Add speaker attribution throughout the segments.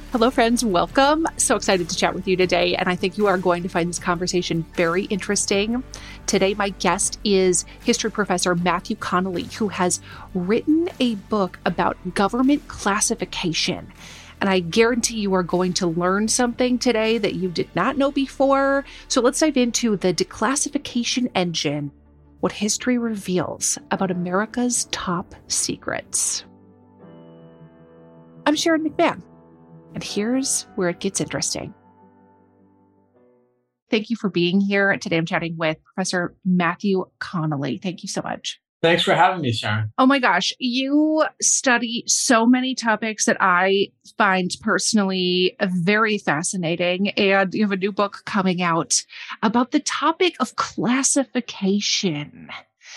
Speaker 1: Hello, friends. Welcome. So excited to chat with you today. And I think you are going to find this conversation very interesting. Today, my guest is history professor Matthew Connelly, who has written a book about government classification. And I guarantee you are going to learn something today that you did not know before. So let's dive into the declassification engine, what history reveals about America's top secrets. I'm Sharon McMahon. And here's where it gets interesting. Thank you for being here. Today I'm chatting with Professor Matthew Connelly. Thank you so much.
Speaker 2: Thanks for having me, Sharon.
Speaker 1: Oh my gosh, you study so many topics that I find personally very fascinating. And you have a new book coming out about the topic of classification.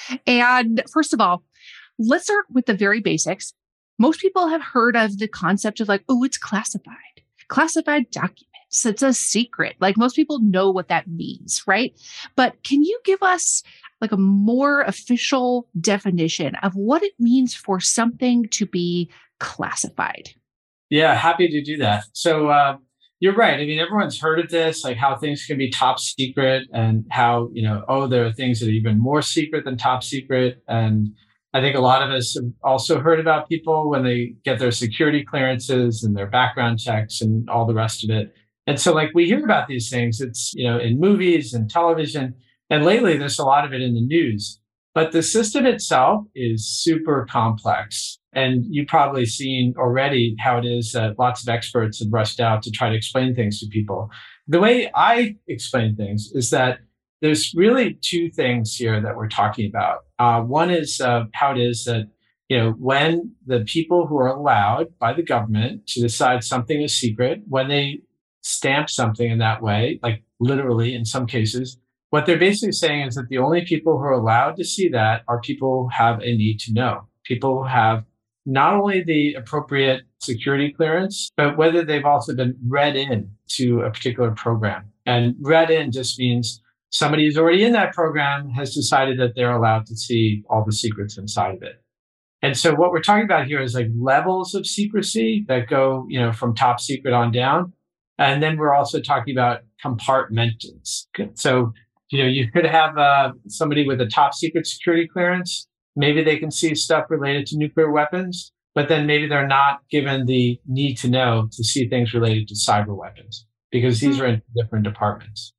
Speaker 1: And first of all, let's start with the very basics. Most people have heard of the concept of it's classified documents. It's a secret. Most people know what that means, right? But can you give us a more official definition of what it means for something to be classified?
Speaker 2: Yeah, happy to do that. So you're right. I mean, everyone's heard of this, how things can be top secret and how, there are things that are even more secret than top secret. And I think a lot of us have also heard about people when they get their security clearances and their background checks and all the rest of it. And so we hear about these things, it's, in movies and television, and lately there's a lot of it in the news. But the system itself is super complex. And you've probably seen already how it is that lots of experts have rushed out to try to explain things to people. The way I explain things is that there's really two things here that we're talking about. One is how it is that, when the people who are allowed by the government to decide something is secret, when they stamp something in that way, literally in some cases, what they're basically saying is that the only people who are allowed to see that are people who have a need to know. People who have not only the appropriate security clearance, but whether they've also been read in to a particular program. And read in just means somebody who's already in that program has decided that they're allowed to see all the secrets inside of it. And so what we're talking about here is levels of secrecy that go, from top secret on down. And then we're also talking about compartments. So, you could have somebody with a top secret security clearance. Maybe they can see stuff related to nuclear weapons, but then maybe they're not given the need to know to see things related to cyber weapons because these are in different departments.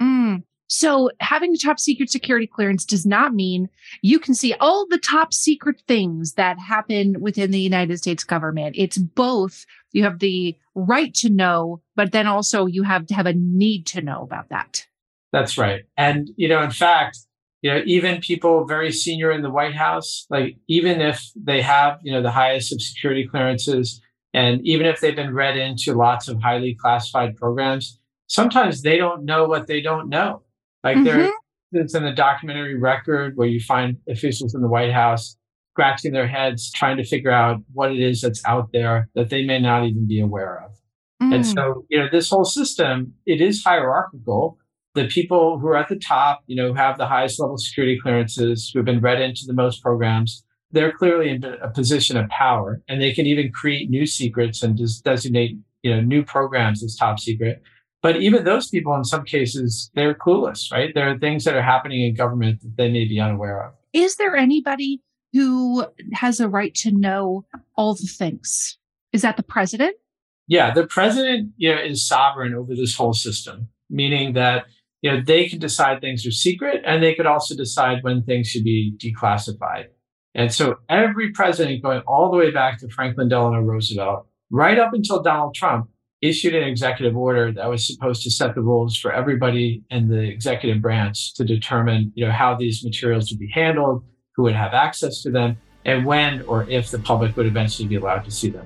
Speaker 1: So having a top secret security clearance does not mean you can see all the top secret things that happen within the United States government. It's both. You have the right to know, but then also you have to have a need to know about that.
Speaker 2: That's right. And, in fact, even people very senior in the White House, even if they have, the highest of security clearances, and even if they've been read into lots of highly classified programs, sometimes they don't know what they don't know. There's in the documentary record where you find officials in the White House scratching their heads, trying to figure out what it is that's out there that they may not even be aware of. And so, this whole system, it is hierarchical. The people who are at the top, who have the highest level security clearances, who have been read into the most programs, they're clearly in a position of power, and they can even create new secrets and just designate, new programs as top secret. But even those people, in some cases, they're clueless, right? There are things that are happening in government that they may be unaware of.
Speaker 1: Is there anybody who has a right to know all the things? Is that the president?
Speaker 2: Yeah, the president, is sovereign over this whole system, meaning that, they can decide things are secret, and they could also decide when things should be declassified. And so every president, going all the way back to Franklin Delano Roosevelt, right up until Donald Trump, issued an executive order that was supposed to set the rules for everybody in the executive branch to determine, how these materials would be handled, who would have access to them, and when or if the public would eventually be allowed to see them.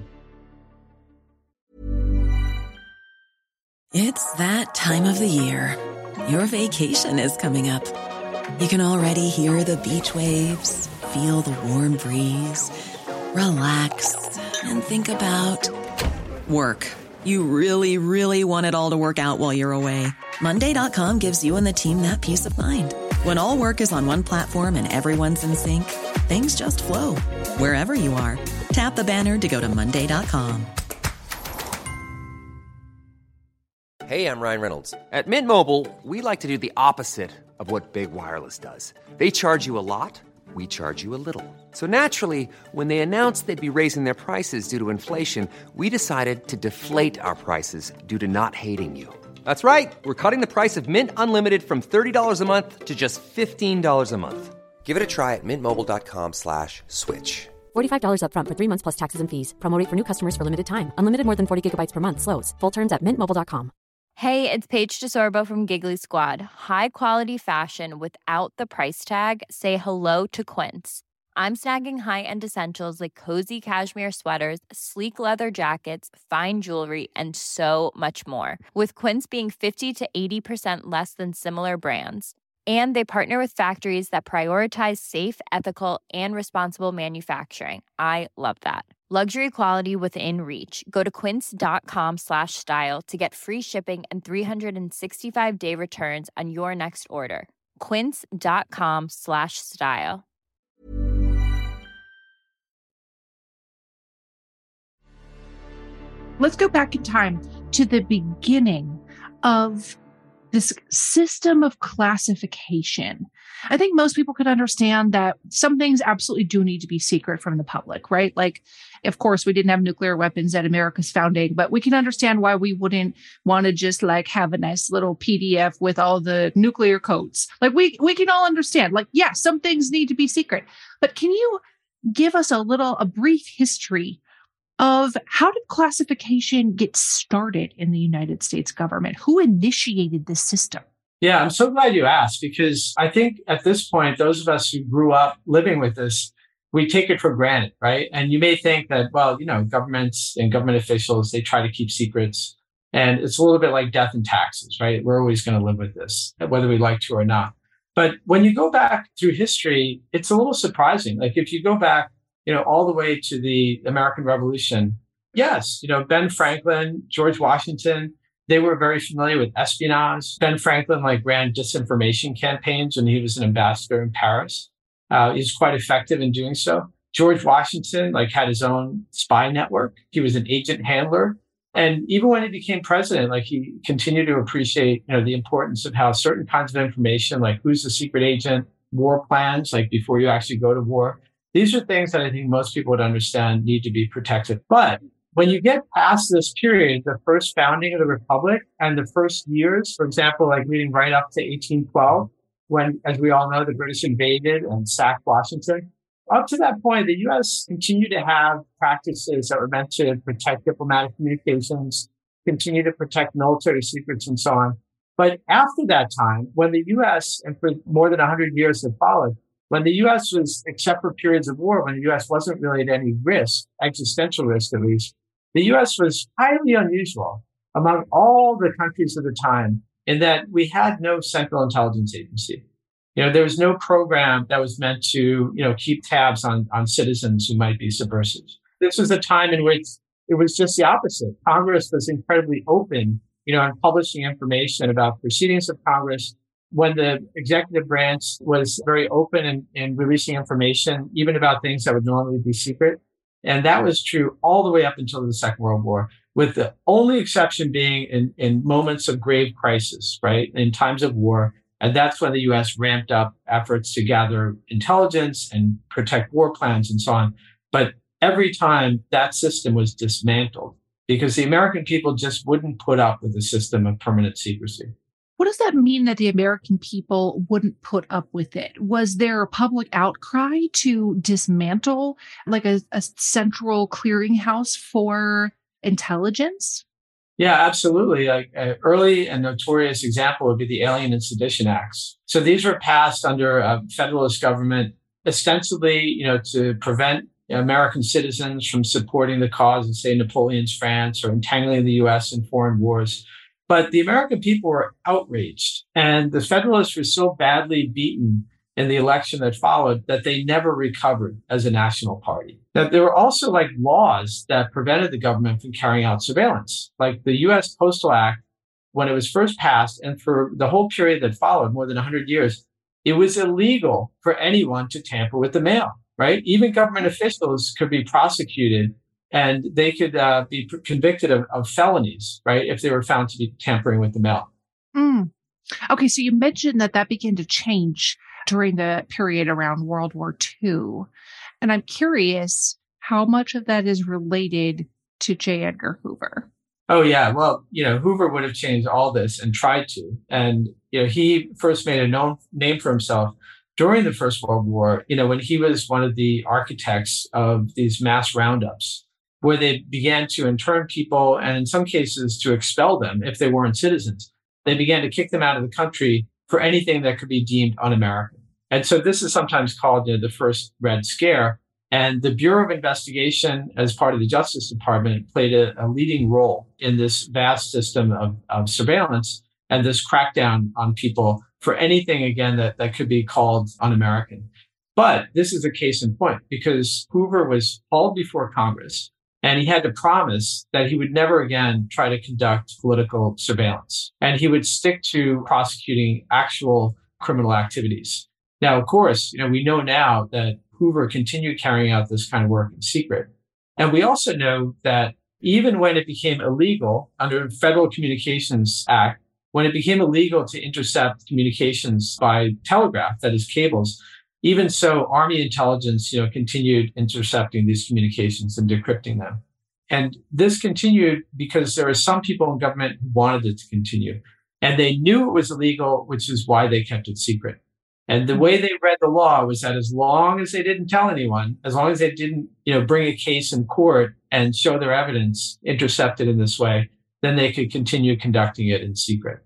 Speaker 3: It's that time of the year. Your vacation is coming up. You can already hear the beach waves, feel the warm breeze, relax, and think about work. You really, really want it all to work out while you're away. Monday.com gives you and the team that peace of mind. When all work is on one platform and everyone's in sync, things just flow. Wherever you are, tap the banner to go to Monday.com.
Speaker 4: Hey, I'm Ryan Reynolds. At Mint Mobile, we like to do the opposite of what Big Wireless does. They charge you a lot, we charge you a little. So naturally, when they announced they'd be raising their prices due to inflation, we decided to deflate our prices due to not hating you. That's right. We're cutting the price of Mint Unlimited from $30 a month to just $15 a month. Give it a try at mintmobile.com/switch.
Speaker 5: $45 up front for 3 months plus taxes and fees. Promo rate for new customers for limited time. Unlimited more than 40 gigabytes per month. Slows full terms at mintmobile.com.
Speaker 6: Hey, it's Paige DeSorbo from Giggly Squad. High quality fashion without the price tag. Say hello to Quince. I'm snagging high-end essentials like cozy cashmere sweaters, sleek leather jackets, fine jewelry, and so much more. With Quince being 50 to 80% less than similar brands. And they partner with factories that prioritize safe, ethical, and responsible manufacturing. I love that. Luxury quality within reach. Go to quince.com/style to get free shipping and 365-day returns on your next order. Quince.com/style.
Speaker 1: Let's go back in time to the beginning of this system of classification. I think most people could understand that some things absolutely do need to be secret from the public, right? Like, of course, we didn't have nuclear weapons at America's founding, but we can understand why we wouldn't want to just like have a nice little PDF with all the nuclear codes. Like we can all understand, like, yeah, some things need to be secret. But can you give us a brief history of how did classification get started in the United States government? Who initiated this system?
Speaker 2: Yeah, I'm so glad you asked, because I think at this point, those of us who grew up living with this, we take it for granted, right? And you may think that, well, governments and government officials, they try to keep secrets. And it's a little bit like death and taxes, right? We're always going to live with this, whether we like to or not. But when you go back through history, it's a little surprising. Like if you go back, all the way to the American Revolution. Yes, Ben Franklin, George Washington, they were very familiar with espionage. Ben Franklin ran disinformation campaigns when he was an ambassador in Paris. He was quite effective in doing so. George Washington had his own spy network. He was an agent handler. And even when he became president, he continued to appreciate, the importance of how certain kinds of information, like who's the secret agent, war plans, before you actually go to war. These are things that I think most people would understand need to be protected. But when you get past this period, the first founding of the Republic and the first years, for example, leading right up to 1812, when, as we all know, the British invaded and sacked Washington, up to that point, the U.S. continued to have practices that were meant to protect diplomatic communications, continue to protect military secrets and so on. But after that time, when the U.S., and for more than 100 years that followed, when the U.S. was, except for periods of war, when the U.S. wasn't really at any risk, existential risk at least, the U.S. was highly unusual among all the countries of the time in that we had no central intelligence agency. There was no program that was meant to, keep tabs on citizens who might be subversive. This was a time in which it was just the opposite. Congress was incredibly open, in publishing information about proceedings of Congress. When the executive branch was very open in releasing information, even about things that would normally be secret. And that was true all the way up until the Second World War, with the only exception being in moments of grave crisis, right? In times of war. And that's when the U.S. ramped up efforts to gather intelligence and protect war plans and so on. But every time that system was dismantled because the American people just wouldn't put up with a system of permanent secrecy.
Speaker 1: What does that mean that the American people wouldn't put up with it? Was there a public outcry to dismantle a central clearinghouse for intelligence?
Speaker 2: Yeah, absolutely. An early and notorious example would be the Alien and Sedition Acts. So these were passed under a federalist government, ostensibly, to prevent American citizens from supporting the cause of, say, Napoleon's France or entangling the U.S. in foreign wars. But the American people were outraged, and the Federalists were so badly beaten in the election that followed that they never recovered as a national party. Now, there were also laws that prevented the government from carrying out surveillance, like the U.S. Postal Act. When it was first passed, and for the whole period that followed, more than 100 years, it was illegal for anyone to tamper with the mail, right? Even government officials could be prosecuted and they could be convicted of felonies, right, if they were found to be tampering with the mail.
Speaker 1: Mm. Okay, so you mentioned that began to change during the period around World War II. And I'm curious how much of that is related to J. Edgar Hoover.
Speaker 2: Oh, yeah. Well, Hoover would have changed all this and tried to. And, he first made a known name for himself during the First World War, when he was one of the architects of these mass roundups, where they began to intern people and in some cases to expel them if they weren't citizens. They began to kick them out of the country for anything that could be deemed un-American. And so this is sometimes called the first Red Scare. And the Bureau of Investigation, as part of the Justice Department, played a leading role in this vast system of surveillance and this crackdown on people for anything, again, that could be called un-American. But this is a case in point because Hoover was called before Congress and he had to promise that he would never again try to conduct political surveillance. And he would stick to prosecuting actual criminal activities. Now, of course, we know now that Hoover continued carrying out this kind of work in secret. And we also know that even when it became illegal under Federal Communications Act, when it became illegal to intercept communications by telegraph, that is cables, even so, Army intelligence, continued intercepting these communications and decrypting them. And this continued because there were some people in government who wanted it to continue. And they knew it was illegal, which is why they kept it secret. And the way they read the law was that as long as they didn't tell anyone, as long as they didn't, bring a case in court and show their evidence intercepted in this way, then they could continue conducting it in secret.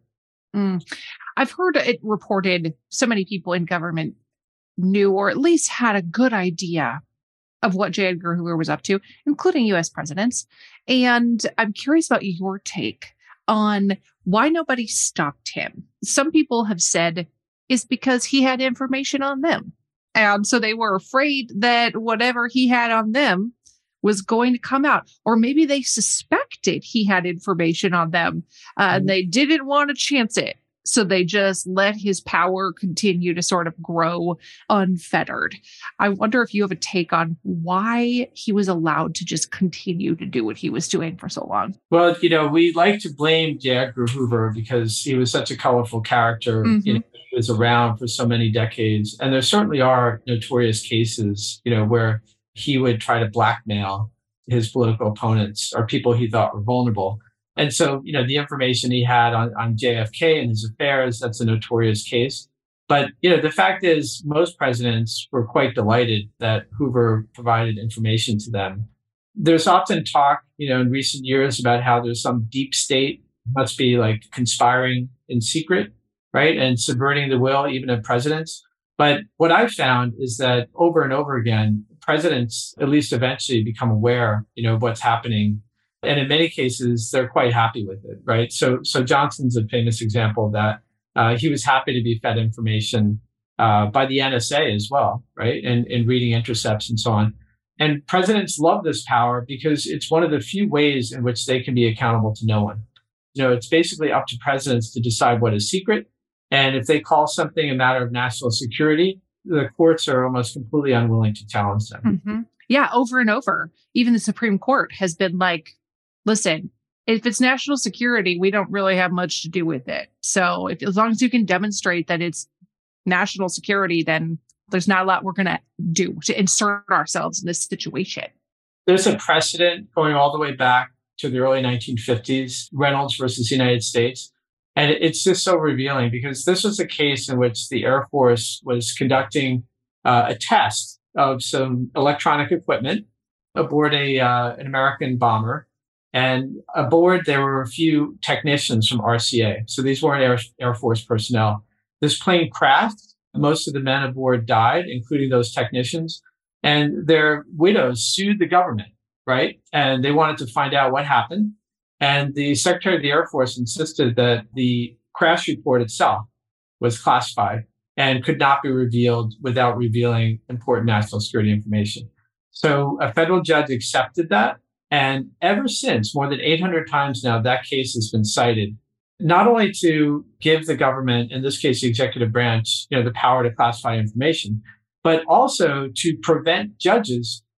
Speaker 1: I've heard it reported so many people in government knew or at least had a good idea of what J. Edgar Hoover was up to, including U.S. presidents. And I'm curious about your take on why nobody stopped him. Some people have said is because he had information on them. And so they were afraid that whatever he had on them was going to come out. Or maybe they suspected he had information on them and they didn't want to chance it. So they just let his power continue to sort of grow unfettered. I wonder if you have a take on why he was allowed to just continue to do what he was doing for so long.
Speaker 2: Well, we like to blame J. Edgar Hoover because he was such a colorful character. He was around for so many decades. And there certainly are notorious cases, where he would try to blackmail his political opponents or people he thought were vulnerable. And so, the information he had on JFK and his affairs, that's a notorious case. But, the fact is most presidents were quite delighted that Hoover provided information to them. There's often talk, in recent years about how there's some deep state must be like conspiring in secret, right? And subverting the will even of presidents. But what I've found is that over and over again, presidents at least eventually become aware, of what's happening. And in many cases, they're quite happy with it, right? So Johnson's a famous example of that. He was happy to be fed information by the NSA as well, right? And reading intercepts and so on. And presidents love this power because it's one of the few ways in which they can be accountable to no one. It's basically up to presidents to decide what is secret. And if they call something a matter of national security, the courts are almost completely unwilling to challenge them.
Speaker 1: Mm-hmm. Yeah, over and over. Even the Supreme Court has been like, listen, if it's national security, we don't really have much to do with it. So as long as you can demonstrate that it's national security, then there's not a lot we're going to do to insert ourselves in this situation.
Speaker 2: There's a precedent going all the way back to the early 1950s, Reynolds versus United States. And it's just so revealing because this was a case in which the Air Force was conducting a test of some electronic equipment aboard an American bomber. And aboard, there were a few technicians from RCA. So these weren't Air Force personnel. This plane crashed. Most of the men aboard died, including those technicians. And their widows sued the government, right? And they wanted to find out what happened. And the Secretary of the Air Force insisted that the crash report itself was classified and could not be revealed without revealing important national security information. So a federal judge accepted that. And ever since, more than 800 times now, that case has been cited, not only to give the government, in this case, the executive branch, the power to classify information, but also to prevent judges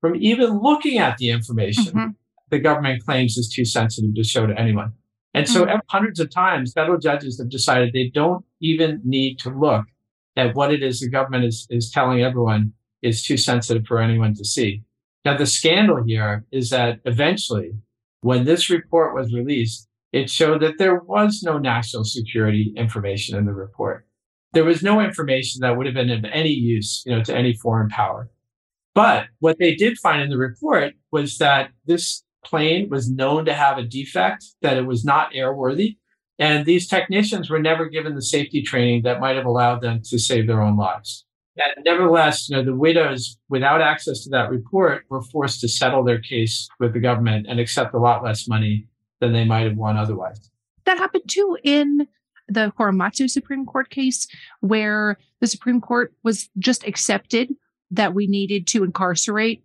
Speaker 2: from even looking at the information
Speaker 1: Mm-hmm.
Speaker 2: the government claims is too sensitive to show to anyone. And so hundreds of times, federal judges have decided they don't even need to look at what it is the government is telling everyone is too sensitive for anyone to see. Now, the scandal here is that eventually, when this report was released, it showed that there was no national security information in the report. There was no information that would have been of any use, to any foreign power. But what they did find in the report was that this plane was known to have a defect, that it was not airworthy. And these technicians were never given the safety training that might have allowed them to save their own lives. And nevertheless, the widows, without access to that report, were forced to settle their case with the government and accept a lot less money than they might have won otherwise.
Speaker 1: That happened too in the Korematsu Supreme Court case, where the Supreme Court was just accepted that we needed to incarcerate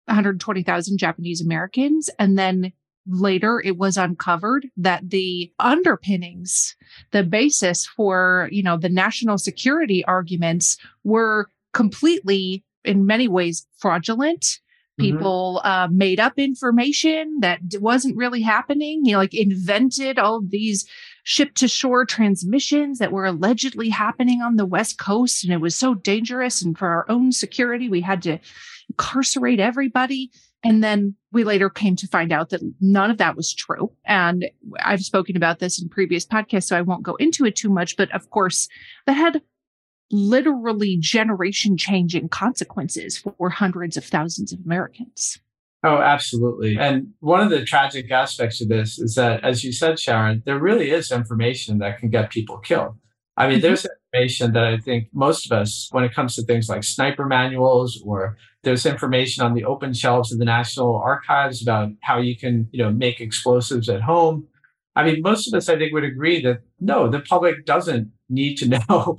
Speaker 1: 120,000 Japanese Americans. And then later it was uncovered that the underpinnings, the basis for, the national security arguments were completely, in many ways, fraudulent. People made up information that wasn't really happening, invented all of these ship to shore transmissions that were allegedly happening on the West Coast. And it was so dangerous. And for our own security, we had to incarcerate everybody. And then we later came to find out that none of that was true. And I've spoken about this in previous podcasts, so I won't go into it too much. But of course, that had literally generation-changing consequences for hundreds of thousands of Americans.
Speaker 2: Oh, absolutely. And one of the tragic aspects of this is that, as you said, Sharon, there really is information that can get people killed. I mean, there's information that I think most of us, when it comes to things like sniper manuals, or there's information on the open shelves of the National Archives about how you can, make explosives at home. I mean, most of us, I think, would agree that no, the public doesn't need to know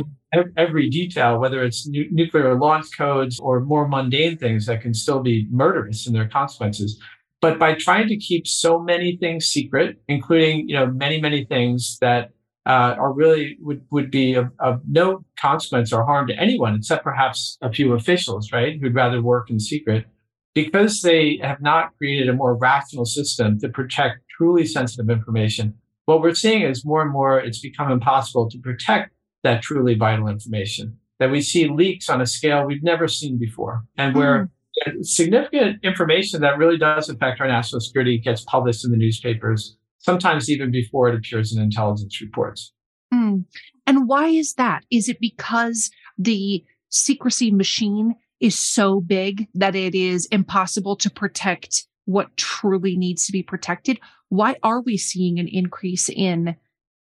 Speaker 2: every detail, whether it's nuclear launch codes or more mundane things that can still be murderous in their consequences. But by trying to keep so many things secret, including, many, many things that are really would be of no consequence or harm to anyone, except perhaps a few officials, right, who'd rather work in secret, because they have not created a more rational system to protect truly sensitive information. What we're seeing is more and more it's become impossible to protect that truly vital information, that we see leaks on a scale we've never seen before, and where significant information that really does affect our national security gets published in the newspapers, sometimes even before it appears in intelligence reports.
Speaker 1: And why is that? Is it because the secrecy machine is so big that it is impossible to protect what truly needs to be protected? Why are we seeing an increase in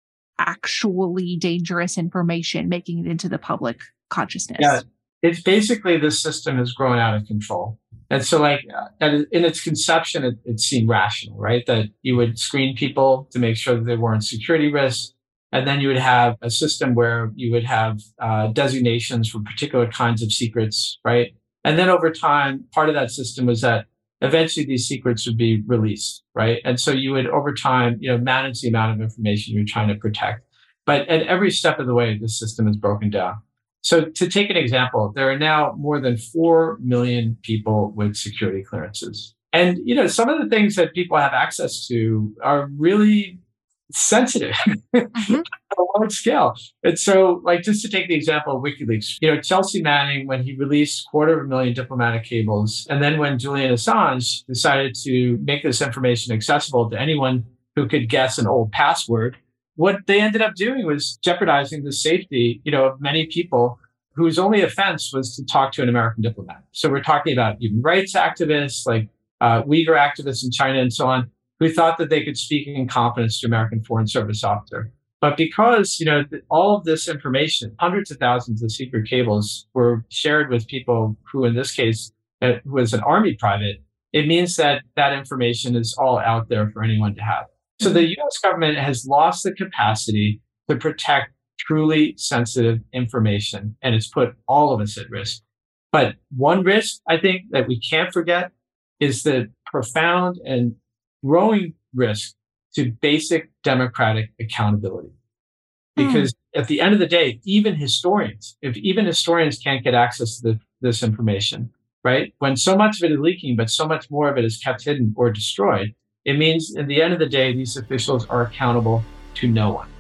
Speaker 1: actually dangerous information making it into the public consciousness?
Speaker 2: Yeah, it's basically the system has grown out of control. And so in its conception, it seemed rational, right? That you would screen people to make sure that they weren't security risks. And then you would have a system where you would have designations for particular kinds of secrets, right? And then over time, part of that system was that eventually these secrets would be released, right? And so you would, over time, manage the amount of information you're trying to protect. But at every step of the way, the system is broken down. So to take an example, there are now more than 4 million people with security clearances. And, some of the things that people have access to are really sensitive on a large scale. And so, just to take the example of WikiLeaks, Chelsea Manning, when he released 250,000 diplomatic cables, and then when Julian Assange decided to make this information accessible to anyone who could guess an old password, what they ended up doing was jeopardizing the safety, of many people whose only offense was to talk to an American diplomat. So we're talking about human rights activists, like Uyghur activists in China and so on, who thought that they could speak in confidence to American Foreign Service officer. But because, all of this information, hundreds of thousands of secret cables were shared with people who, in this case, was an Army private, it means that that information is all out there for anyone to have. So the U.S. government has lost the capacity to protect truly sensitive information, and it's put all of us at risk. But one risk, I think, that we can't forget is the profound and growing risk to basic democratic accountability. Because at the end of the day, if even historians can't get access to this information, right? When so much of it is leaking, but so much more of it is kept hidden or destroyed, it means at the end of the day, these officials are accountable to no one.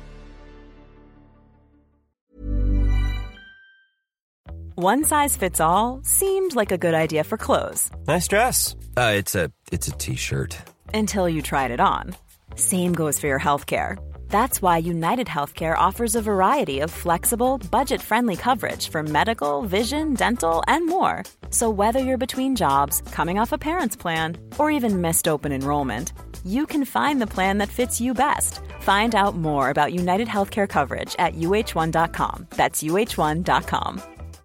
Speaker 7: One size fits all seemed like a good idea for clothes.
Speaker 8: Nice dress. It's a t-shirt.
Speaker 7: Until you tried it on. Same goes for your healthcare. That's why United Healthcare offers a variety of flexible, budget-friendly coverage for medical, vision, dental, and more. So whether you're between jobs, coming off a parent's plan, or even missed open enrollment, you can find the plan that fits you best. Find out more about United Healthcare coverage at uh1.com. That's uh1.com.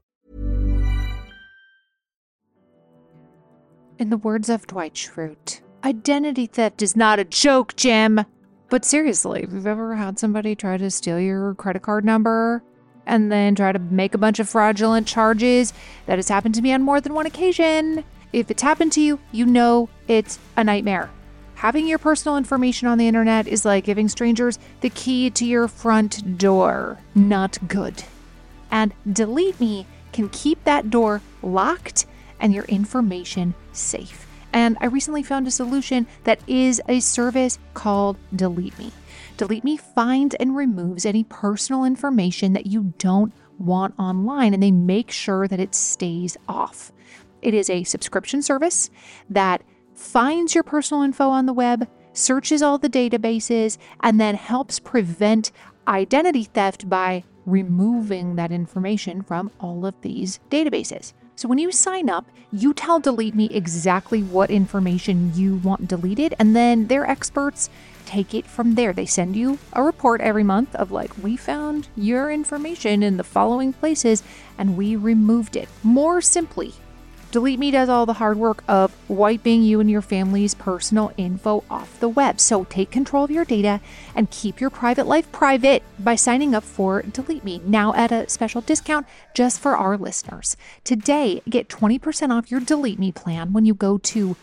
Speaker 1: In the words of Dwight Schrute, identity theft is not a joke, Jim. But seriously, if you've ever had somebody try to steal your credit card number and then try to make a bunch of fraudulent charges, that has happened to me on more than one occasion. If it's happened to you, you know it's a nightmare. Having your personal information on the internet is like giving strangers the key to your front door. Not good. And Delete Me can keep that door locked and your information safe. And I recently found a solution that is a service called Delete Me. Delete Me finds and removes any personal information that you don't want online, and they make sure that it stays off. It is a subscription service that finds your personal info on the web, searches all the databases, and then helps prevent identity theft by removing that information from all of these databases. So when you sign up, you tell Delete Me exactly what information you want deleted, and then their experts take it from there. They send you a report every month of like, we found your information in the following places and we removed it. More simply, Delete Me does all the hard work of wiping you and your family's personal info off the web. So take control of your data and keep your private life private by signing up for Delete Me, now at a special discount just for our listeners. Today, get 20% off your Delete Me plan when you go to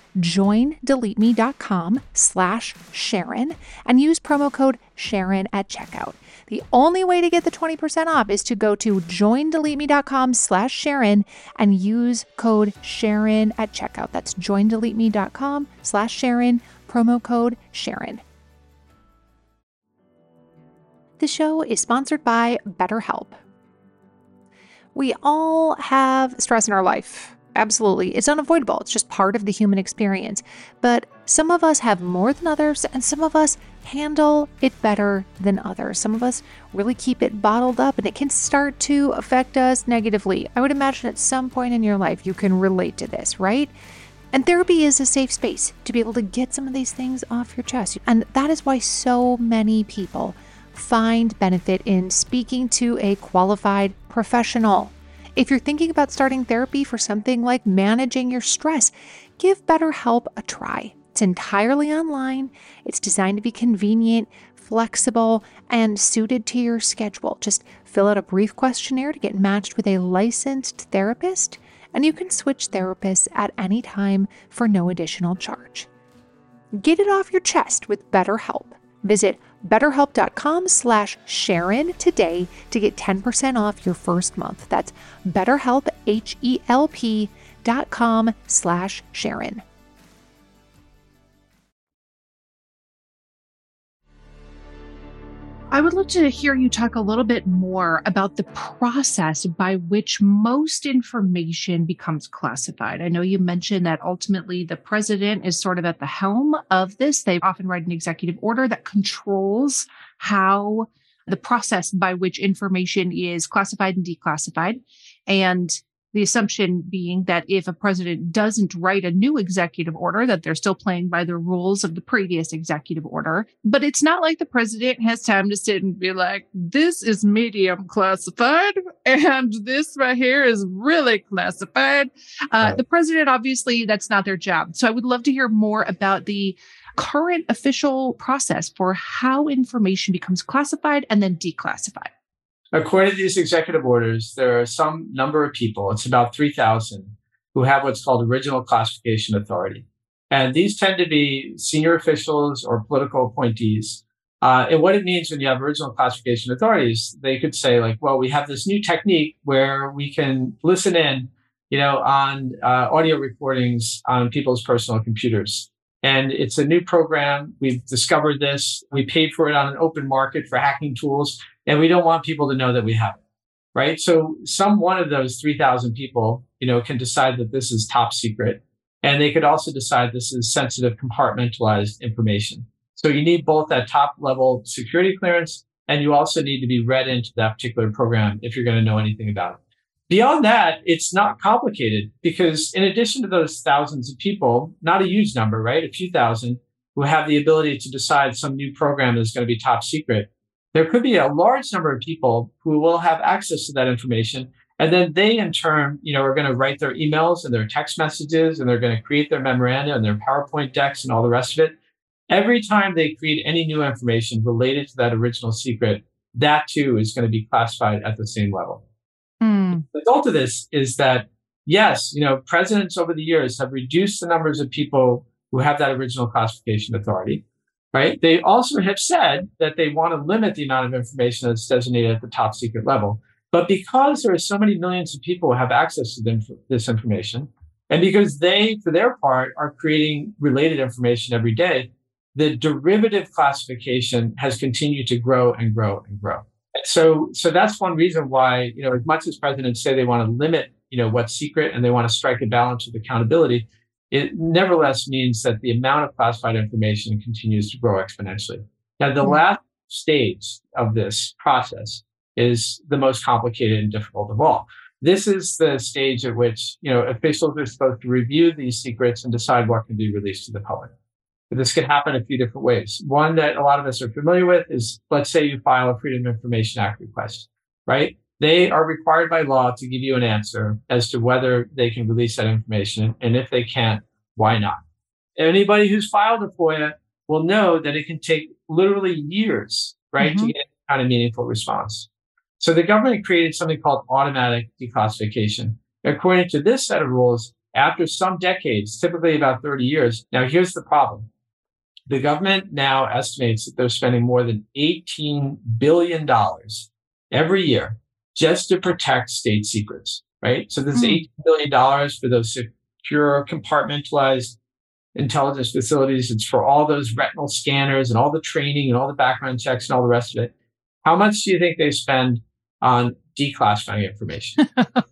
Speaker 1: joindeleteme.com/Sharon and use promo code Sharon at checkout. The only way to get the 20% off is to go to joindeleteme.com/Sharon and use code Sharon at checkout. That's joindeleteme.com/Sharon, promo code Sharon. The show is sponsored by BetterHelp. We all have stress in our life. Absolutely. It's unavoidable. It's just part of the human experience. But some of us have more than others, and some of us handle it better than others. Some of us really keep it bottled up, and it can start to affect us negatively. I would imagine at some point in your life you can relate to this, right? And therapy is a safe space to be able to get some of these things off your chest. And that is why so many people find benefit in speaking to a qualified professional. If you're thinking about starting therapy for something like managing your stress, give BetterHelp a try. It's entirely online. It's designed to be convenient, flexible, and suited to your schedule. Just fill out a brief questionnaire to get matched with a licensed therapist, and you can switch therapists at any time for no additional charge. Get it off your chest with BetterHelp. Visit BetterHelp.com/Sharon today to get 10% off your first month. That's BetterHelp, HELP.com/Sharon. I would love to hear you talk a little bit more about the process by which most information becomes classified. I know you mentioned that ultimately the president is sort of at the helm of this. They often write an executive order that controls how the process by which information is classified and declassified. And the assumption being that if a president doesn't write a new executive order, that they're still playing by the rules of the previous executive order. But it's not like the president has time to sit and be like, this is medium classified and this right here is really classified. The president, obviously, that's not their job. So I would love to hear more about the current official process for how information becomes classified and then declassified.
Speaker 2: According to these executive orders, there are some number of people, it's about 3,000, who have what's called original classification authority. And these tend to be senior officials or political appointees. And what it means when you have original classification authorities, they could say like, well, we have this new technique where we can listen in, on audio recordings on people's personal computers. And it's a new program. We've discovered this. We paid for it on an open market for hacking tools, and we don't want people to know that we have it, right? So some one of those 3,000 people, can decide that this is top secret. And they could also decide this is sensitive, compartmentalized information. So you need both that top level security clearance, and you also need to be read into that particular program if you're going to know anything about it. Beyond that, it's not complicated because in addition to those thousands of people, not a huge number, right? A few thousand who have the ability to decide some new program is going to be top secret. There could be a large number of people who will have access to that information. And then they, in turn, are going to write their emails and their text messages, and they're going to create their memoranda and their PowerPoint decks and all the rest of it. Every time they create any new information related to that original secret, that too is going to be classified at the same level. The result of this is that, yes, presidents over the years have reduced the numbers of people who have that original classification authority, right? They also have said that they want to limit the amount of information that's designated at the top secret level. But because there are so many millions of people who have access to this information, and because they, for their part, are creating related information every day, the derivative classification has continued to grow and grow and grow. So that's one reason why, as much as presidents say they want to limit, what's secret and they want to strike a balance with accountability, it nevertheless means that the amount of classified information continues to grow exponentially. Now, the last stage of this process is the most complicated and difficult of all. This is the stage at which, officials are supposed to review these secrets and decide what can be released to the public. But this could happen a few different ways. One that a lot of us are familiar with is, let's say you file a Freedom of Information Act request, right? They are required by law to give you an answer as to whether they can release that information. And if they can't, why not? Anybody who's filed a FOIA will know that it can take literally years, right, to get any kind of meaningful response. So the government created something called automatic declassification. According to this set of rules, after some decades, typically about 30 years, now here's the problem. The government now estimates that they're spending more than $18 billion every year just to protect state secrets, right? So this is $18 billion for those secure, compartmentalized intelligence facilities. It's for all those retinal scanners and all the training and all the background checks and all the rest of it. How much do you think they spend on declassifying information?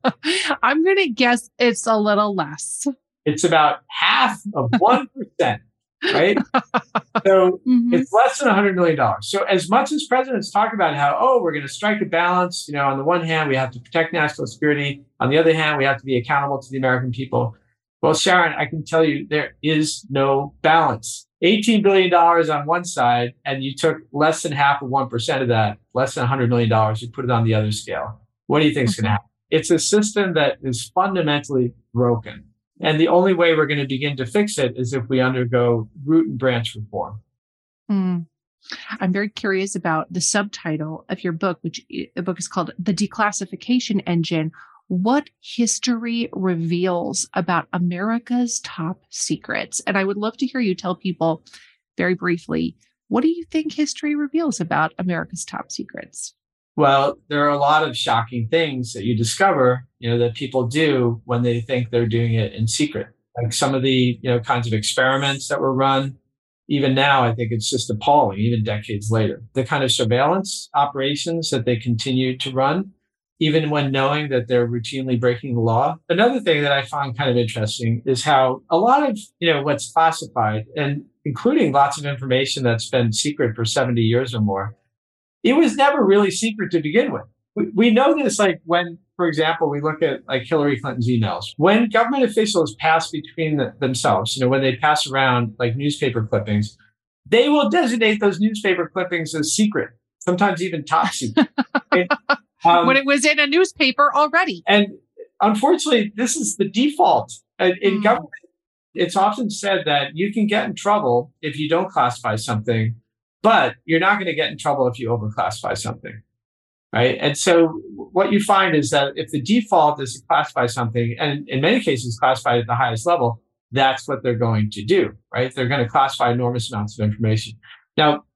Speaker 1: I'm going to guess it's a little less.
Speaker 2: It's about half of 1%, right? So it's less than $100 million. So as much as presidents talk about how, we're going to strike a balance, on the one hand, we have to protect national security. On the other hand, we have to be accountable to the American people. Well, Sharon, I can tell you there is no balance. $18 billion on one side, and you took less than half of 1% of that, less than $100 million, you put it on the other scale. What do you think is going to happen? It's a system that is fundamentally broken. And the only way we're going to begin to fix it is if we undergo root and branch reform.
Speaker 1: I'm very curious about the subtitle of your book, which the book is called The Declassification Engine. What history reveals about America's top secrets? And I would love to hear you tell people very briefly, what do you think history reveals about America's top secrets?
Speaker 2: Well, there are a lot of shocking things that you discover, that people do when they think they're doing it in secret. Like some of the, kinds of experiments that were run. Even now, I think it's just appalling, even decades later. The kind of surveillance operations that they continue to run, even when knowing that they're routinely breaking the law. Another thing that I find kind of interesting is how a lot of, what's classified, and including lots of information that's been secret for 70 years or more, it was never really secret to begin with. We know this, like when, for example, we look at like Hillary Clinton's emails. When government officials pass between themselves, when they pass around like newspaper clippings, they will designate those newspaper clippings as secret, sometimes even top secret.
Speaker 1: When it was in a newspaper already.
Speaker 2: And unfortunately, this is the default. In government, it's often said that you can get in trouble if you don't classify something, but you're not going to get in trouble if you overclassify something, right? And so what you find is that if the default is to classify something, and in many cases classified at the highest level, that's what they're going to do, right? They're going to classify enormous amounts of information. Now,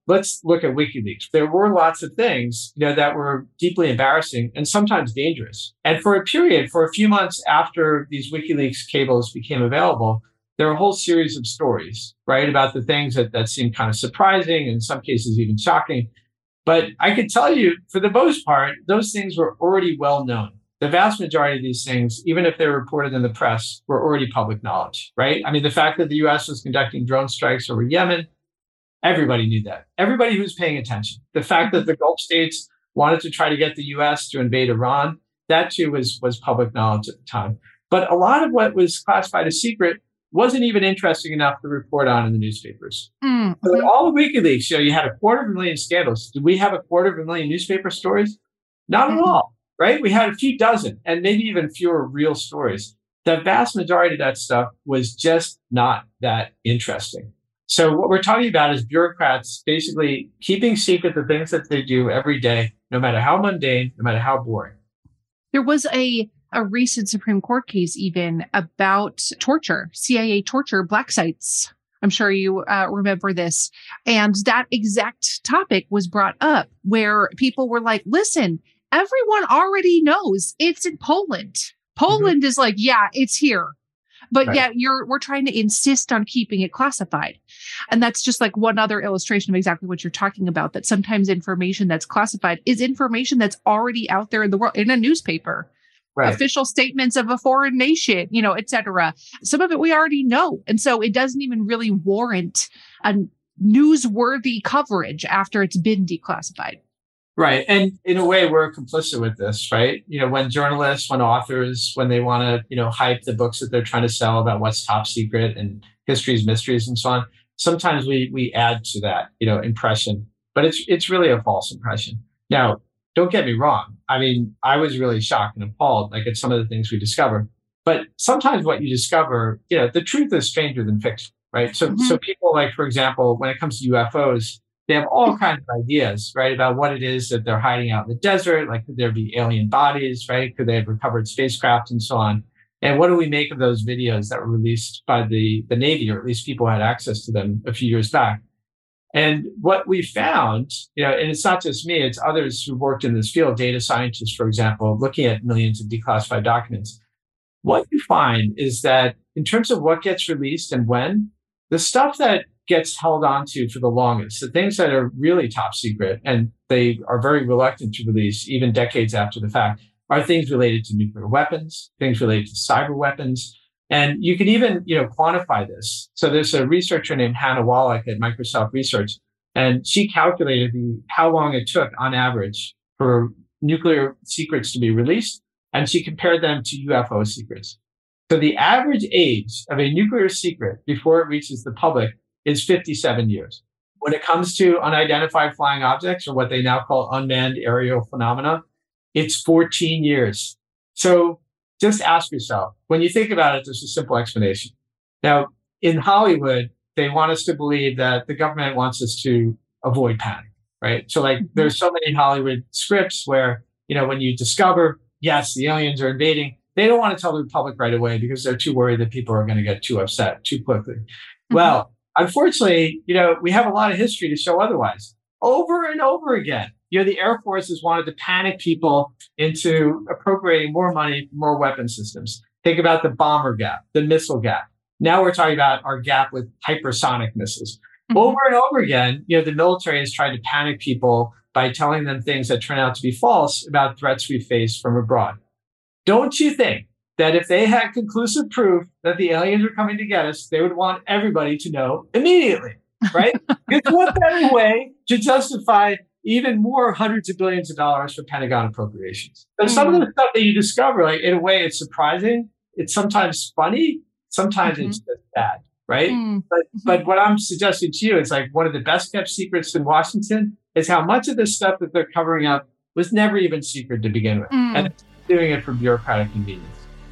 Speaker 2: let's look at WikiLeaks. There were lots of things, that were deeply embarrassing and sometimes dangerous. And for a few months after these WikiLeaks cables became available, there were a whole series of stories, right, about the things that seemed kind of surprising, in some cases even shocking. But I could tell you, for the most part, those things were already well known. The vast majority of these things, even if they were reported in the press, were already public knowledge, right? I mean, the fact that the U.S. was conducting drone strikes over Yemen, everybody knew that. Everybody who was paying attention. The fact that the Gulf states wanted to try to get the U.S. to invade Iran, that too was public knowledge at the time. But a lot of what was classified as secret wasn't even interesting enough to report on in the newspapers. Mm-hmm. So in all of WikiLeaks, you had 250,000 scandals. Did we have 250,000 newspaper stories? Not at all, right? We had a few dozen and maybe even fewer real stories. The vast majority of that stuff was just not that interesting. So what we're talking about is bureaucrats basically keeping secret the things that they do every day, no matter how mundane, no matter how boring.
Speaker 1: There was a recent Supreme Court case even about torture, CIA torture, black sites. I'm sure you remember this. And that exact topic was brought up where people were like, listen, everyone already knows it's in Poland. Poland is like, yeah, it's here. But right. We're trying to insist on keeping it classified. And that's just like one other illustration of exactly what you're talking about, that sometimes information that's classified is information that's already out there in the world, in a newspaper, right. Official statements of a foreign nation, et cetera. Some of it we already know. And so it doesn't even really warrant a newsworthy coverage after it's been declassified.
Speaker 2: Right. And in a way, we're complicit with this, right? When journalists, when authors, when they want to, hype the books that they're trying to sell about what's top secret and histories, mysteries, and so on, sometimes we add to that, impression. But it's really a false impression. Now, don't get me wrong. I mean, I was really shocked and appalled, at some of the things we discover. But sometimes what you discover, the truth is stranger than fiction, right? So people for example, when it comes to UFOs, they have all kinds of ideas, right, about what it is that they're hiding out in the desert. Could there be alien bodies, right? Could they have recovered spacecraft and so on? And what do we make of those videos that were released by the Navy, or at least people had access to them a few years back? And what we found, and it's not just me, it's others who worked in this field, data scientists, for example, looking at millions of declassified documents. What you find is that in terms of what gets released and when, the stuff that gets held on to for the longest, the things that are really top secret, and they are very reluctant to release even decades after the fact, are things related to nuclear weapons, things related to cyber weapons. And you can even, quantify this. So there's a researcher named Hannah Wallach at Microsoft Research, and she calculated how long it took on average for nuclear secrets to be released, and she compared them to UFO secrets. So the average age of a nuclear secret before it reaches the public is 57 years. When it comes to unidentified flying objects, or what they now call unmanned aerial phenomena, it's 14 years. So just ask yourself, when you think about it, there's a simple explanation. Now, in Hollywood, they want us to believe that the government wants us to avoid panic, right? So there's so many Hollywood scripts where, when you discover, yes, the aliens are invading, they don't want to tell the public right away because they're too worried that people are going to get too upset too quickly. Well, unfortunately, we have a lot of history to show otherwise. Over and over again, the Air Force has wanted to panic people into appropriating more money for more weapon systems. Think about the bomber gap, the missile gap. Now we're talking about our gap with hypersonic missiles. Over and over again, the military has tried to panic people by telling them things that turn out to be false about threats we face from abroad. Don't you think that if they had conclusive proof that the aliens are coming to get us, they would want everybody to know immediately, right? It's what better way to justify even more hundreds of billions of dollars for Pentagon appropriations. So some of the stuff that you discover, in a way, it's surprising. It's sometimes funny. Sometimes it's just bad, right? But what I'm suggesting to you is one of the best kept secrets in Washington is how much of this stuff that they're covering up was never even secret to begin with. And it's doing it for bureaucratic convenience.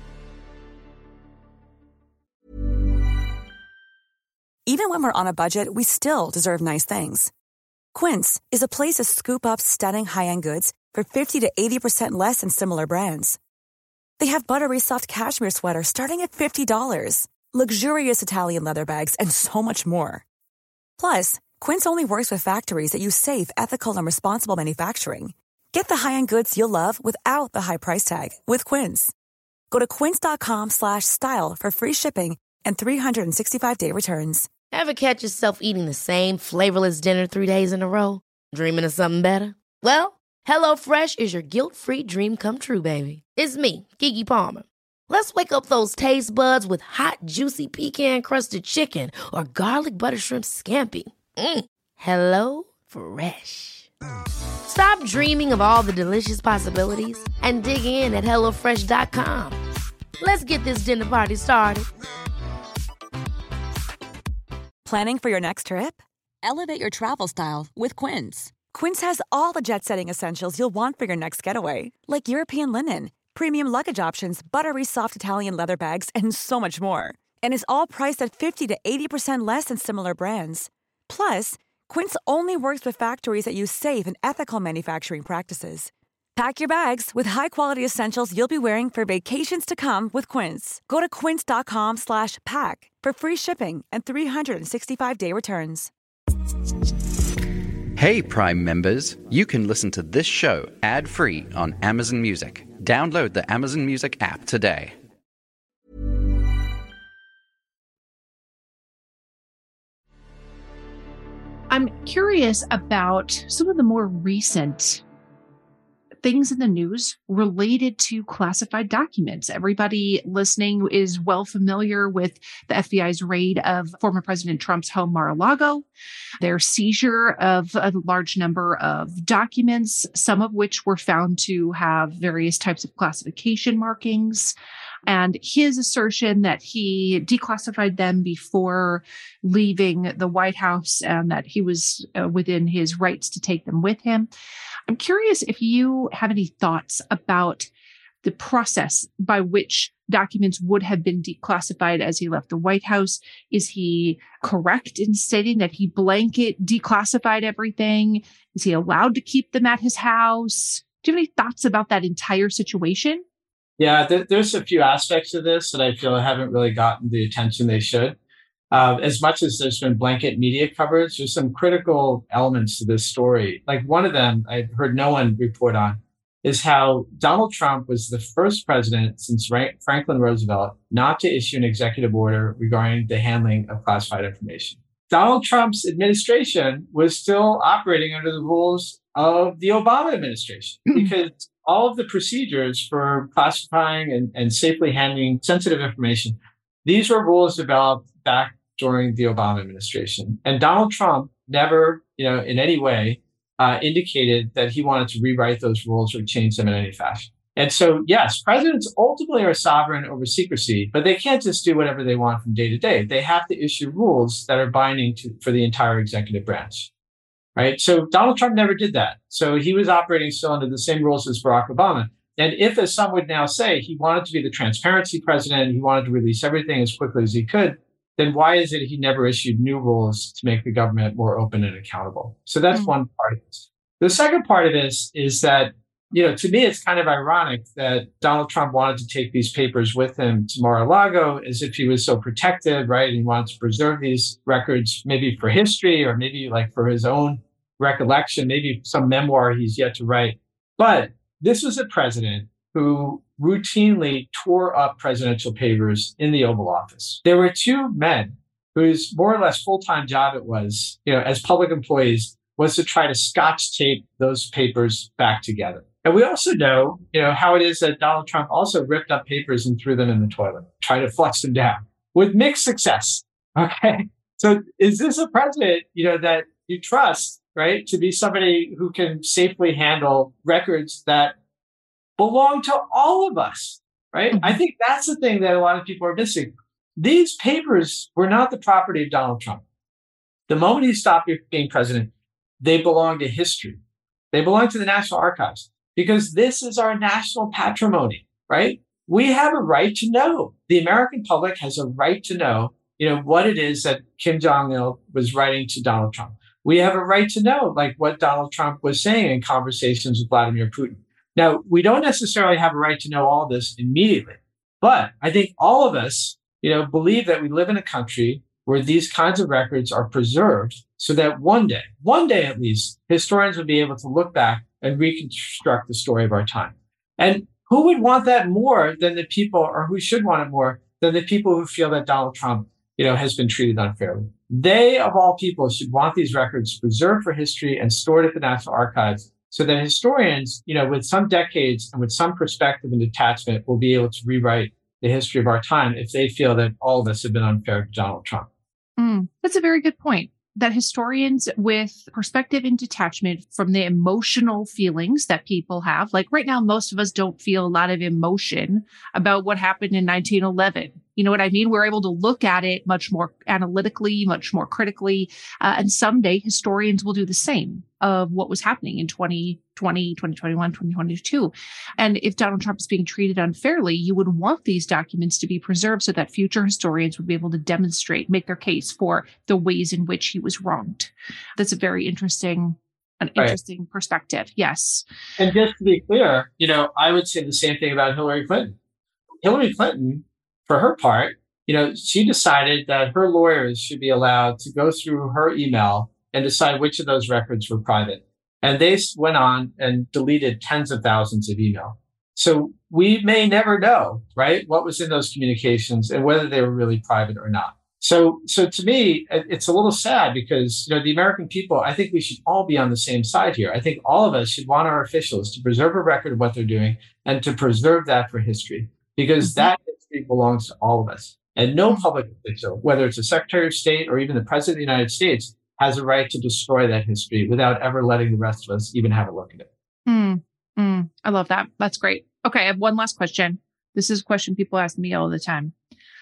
Speaker 9: Even when we're on a budget, we still deserve nice things. Quince is a place to scoop up stunning high-end goods for 50 to 80% less than similar brands. They have buttery soft cashmere sweaters starting at $50, luxurious Italian leather bags, and so much more. Plus, Quince only works with factories that use safe, ethical, and responsible manufacturing. Get the high-end goods you'll love without the high price tag with Quince. Go to quince.com/style for free shipping and 365-day returns.
Speaker 10: Ever catch yourself eating the same flavorless dinner 3 days in a row? Dreaming of something better? Well, HelloFresh is your guilt-free dream come true, baby. It's me, Keke Palmer. Let's wake up those taste buds with hot, juicy pecan-crusted chicken or garlic butter shrimp scampi. Hello Fresh. Stop dreaming of all the delicious possibilities and dig in at HelloFresh.com. Let's get this dinner party started.
Speaker 9: Planning for your next trip? Elevate your travel style with Quince. Quince has all the jet-setting essentials you'll want for your next getaway, like European linen, premium luggage options, buttery soft Italian leather bags, and so much more. And is all priced at 50 to 80% less than similar brands. Plus, Quince only works with factories that use safe and ethical manufacturing practices. Pack your bags with high-quality essentials you'll be wearing for vacations to come with Quince. Go to quince.com/pack for free shipping and 365-day returns.
Speaker 11: Hey, Prime members, you can listen to this show ad-free on Amazon Music. Download the Amazon Music app today.
Speaker 1: I'm curious about some of the more recent things in the news related to classified documents. Everybody listening is well familiar with the FBI's raid of former President Trump's home, Mar-a-Lago, their seizure of a large number of documents, some of which were found to have various types of classification markings, and his assertion that he declassified them before leaving the White House and that he was within his rights to take them with him. I'm curious if you have any thoughts about the process by which documents would have been declassified as he left the White House. Is he correct in stating that he blanket declassified everything? Is he allowed to keep them at his house? Do you have any thoughts about that entire situation?
Speaker 2: Yeah, there's a few aspects of this that I feel haven't really gotten the attention they should. As much as there's been blanket media coverage, there's some critical elements to this story. Like one of them I've heard no one report on is how Donald Trump was the first president since Franklin Roosevelt not to issue an executive order regarding the handling of classified information. Donald Trump's administration was still operating under the rules of the Obama administration because all of the procedures for classifying and safely handling sensitive information, these were rules developed back during the Obama administration. And Donald Trump never, in any way indicated that he wanted to rewrite those rules or change them in any fashion. And so, yes, presidents ultimately are sovereign over secrecy, but they can't just do whatever they want from day to day. They have to issue rules that are binding for the entire executive branch. Right. So Donald Trump never did that. So he was operating still under the same rules as Barack Obama. And if, as some would now say, he wanted to be the transparency president, he wanted to release everything as quickly as he could, then why is it he never issued new rules to make the government more open and accountable? So that's one part of this. The second part of this is that, to me, it's kind of ironic that Donald Trump wanted to take these papers with him to Mar-a-Lago as if he was so protective, right? And he wanted to preserve these records, maybe for history or maybe like for his own recollection, maybe some memoir he's yet to write. But this was a president who routinely tore up presidential papers in the Oval Office. There were two men whose more or less full-time job it was, as public employees, was to try to scotch tape those papers back together. And we also know, how it is that Donald Trump also ripped up papers and threw them in the toilet, tried to flush them down with mixed success. Okay. So is this a president, that you trust, right, to be somebody who can safely handle records that belong to all of us, right? I think that's the thing that a lot of people are missing. These papers were not the property of Donald Trump. The moment he stopped being president, they belong to history. They belong to the National Archives because this is our national patrimony, right? We have a right to know. The American public has a right to know, what it is that Kim Jong-il was writing to Donald Trump. We have a right to know, like what Donald Trump was saying in conversations with Vladimir Putin. Now, we don't necessarily have a right to know all this immediately, but I think all of us, believe that we live in a country where these kinds of records are preserved so that one day at least, historians would be able to look back and reconstruct the story of our time. And who would want that more than the people, or who should want it more than the people who feel that Donald Trump, has been treated unfairly? They, of all people, should want these records preserved for history and stored at the National Archives so that historians, with some decades and with some perspective and detachment, will be able to rewrite the history of our time if they feel that all of us have been unfair to Donald Trump.
Speaker 1: That's a very good point. That historians with perspective and detachment from the emotional feelings that people have, like right now, most of us don't feel a lot of emotion about what happened in 1911. You know what I mean? We're able to look at it much more analytically, much more critically. And someday historians will do the same of what was happening in 2020, 2021, 2022. And if Donald Trump is being treated unfairly, you would want these documents to be preserved so that future historians would be able to demonstrate, make their case for the ways in which he was wronged. That's a very interesting perspective. Yes.
Speaker 2: And just to be clear, I would say the same thing about Hillary Clinton. Hillary Clinton, for her part, she decided that her lawyers should be allowed to go through her email and decide which of those records were private. And they went on and deleted tens of thousands of email. So we may never know, right, what was in those communications and whether they were really private or not. So to me, it's a little sad because, the American people, I think we should all be on the same side here. I think all of us should want our officials to preserve a record of what they're doing and to preserve that for history, because that history belongs to all of us. And no public official, whether it's a Secretary of State or even the President of the United States, has a right to destroy that history without ever letting the rest of us even have a look at it.
Speaker 1: I love that. That's great. Okay, I have one last question. This is a question people ask me all the time.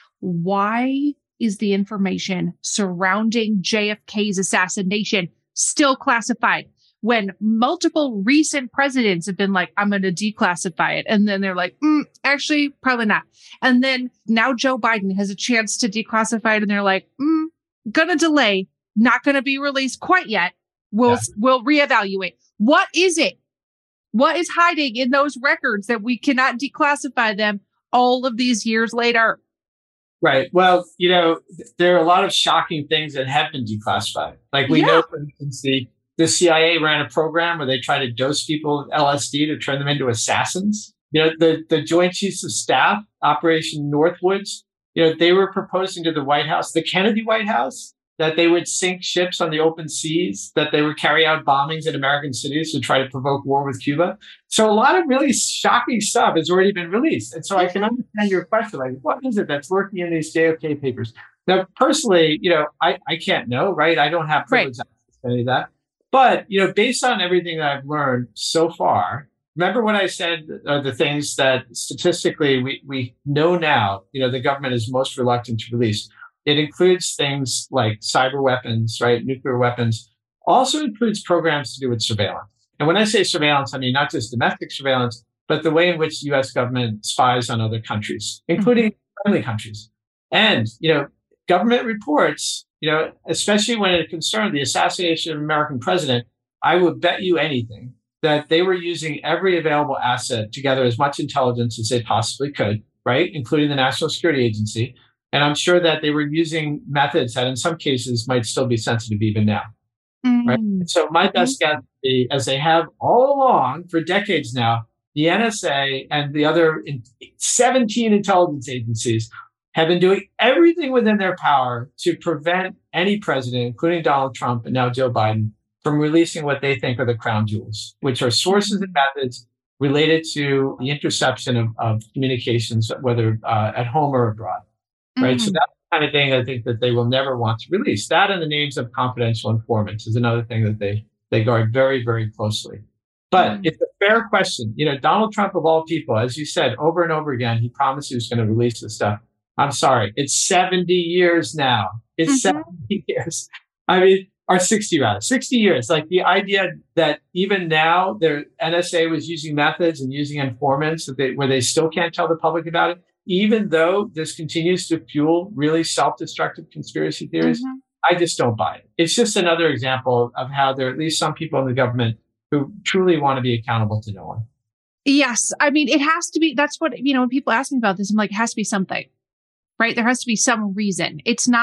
Speaker 1: Why is the information surrounding JFK's assassination still classified when multiple recent presidents have been like, I'm going to declassify it? And then they're like, actually, probably not. And then now Joe Biden has a chance to declassify it. And they're like, gonna delay, not going to be released quite yet. We'll reevaluate. What is it? What is hiding in those records that we cannot declassify them all of these years later?
Speaker 2: Right. Well, there are a lot of shocking things that have been declassified. Like we know, for instance, the CIA ran a program where they tried to dose people with LSD to turn them into assassins. The Joint Chiefs of Staff, Operation Northwoods, they were proposing to the White House, the Kennedy White House, that they would sink ships on the open seas, that they would carry out bombings in American cities to try to provoke war with Cuba. So a lot of really shocking stuff has already been released. And so I can understand your question, like, what is it that's lurking in these JFK papers? Now, personally, I can't know, right? I don't have privilege access to any of that. But, based on everything that I've learned so far, remember what I said, the things that statistically we know now, the government is most reluctant to release. It includes things like cyber weapons, right? Nuclear weapons. Also includes programs to do with surveillance. And when I say surveillance, I mean not just domestic surveillance, but the way in which the U.S. government spies on other countries, including friendly countries. And, government reports, especially when it concerned the assassination of an American president, I would bet you anything that they were using every available asset to gather as much intelligence as they possibly could, right? Including the National Security Agency. And I'm sure that they were using methods that in some cases might still be sensitive even now. Right? So my best guess would be, as they have all along for decades now, the NSA and the other 17 intelligence agencies have been doing everything within their power to prevent any president, including Donald Trump and now Joe Biden, from releasing what they think are the crown jewels, which are sources and methods related to the interception of communications, whether at home or abroad. Right. So that's the kind of thing I think that they will never want to release. That and the names of confidential informants is another thing that they guard very, very closely. But it's a fair question. Donald Trump, of all people, as you said, over and over again, he promised he was going to release this stuff. I'm sorry. It's 70 years now. It's 70 years. Or 60 rather, 60 years. Like the idea that even now their NSA was using methods and using informants where they still can't tell the public about it. Even though this continues to fuel really self-destructive conspiracy theories, I just don't buy it. It's just another example of how there are at least some people in the government who truly want to be accountable to no one.
Speaker 1: Yes. It has to be. That's what, when people ask me about this, I'm like, it has to be something, right? There has to be some reason. It's not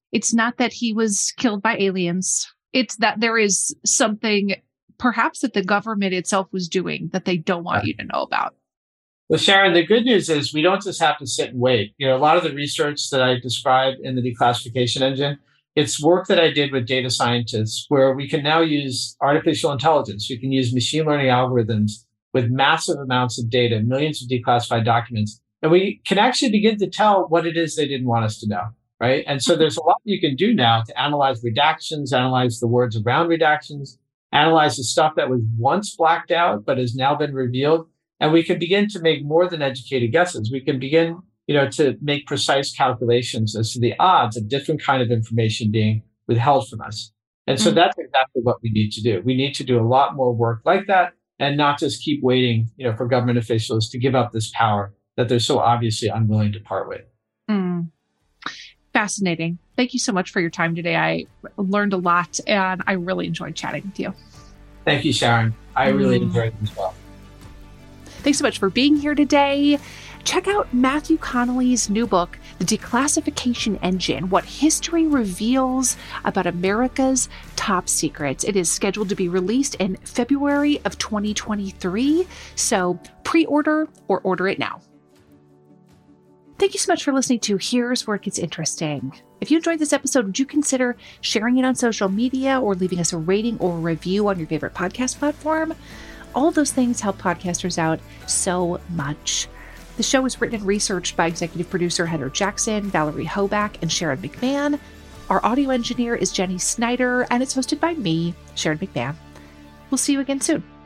Speaker 1: It's not that he was killed by aliens. It's that there is something perhaps that the government itself was doing that they don't want you to know about.
Speaker 2: Well, Sharon, the good news is we don't just have to sit and wait. A lot of the research that I described in the declassification engine, it's work that I did with data scientists where we can now use artificial intelligence. We can use machine learning algorithms with massive amounts of data, millions of declassified documents, and we can actually begin to tell what it is they didn't want us to know, right? And so there's a lot you can do now to analyze redactions, analyze the words around redactions, analyze the stuff that was once blacked out but has now been revealed. And we can begin to make more than educated guesses. We can begin, to make precise calculations as to the odds of different kind of information being withheld from us. And so that's exactly what we need to do. We need to do a lot more work like that and not just keep waiting, for government officials to give up this power that they're so obviously unwilling to part with.
Speaker 1: Fascinating. Thank you so much for your time today. I learned a lot and I really enjoyed chatting with you.
Speaker 2: Thank you, Sharon. I really enjoyed it as well.
Speaker 1: Thanks so much for being here today. Check out Matthew Connelly's new book, The Declassification Engine, What History Reveals About America's Top Secrets. It is scheduled to be released in February of 2023, so pre-order or order it now. Thank you so much for listening to Here's Where It Gets Interesting. If you enjoyed this episode, would you consider sharing it on social media or leaving us a rating or a review on your favorite podcast platform? All of those things help podcasters out so much. The show is written and researched by executive producer Heather Jackson, Valerie Hoback, and Sharon McMahon. Our audio engineer is Jenny Snyder, and it's hosted by me, Sharon McMahon. We'll see you again soon.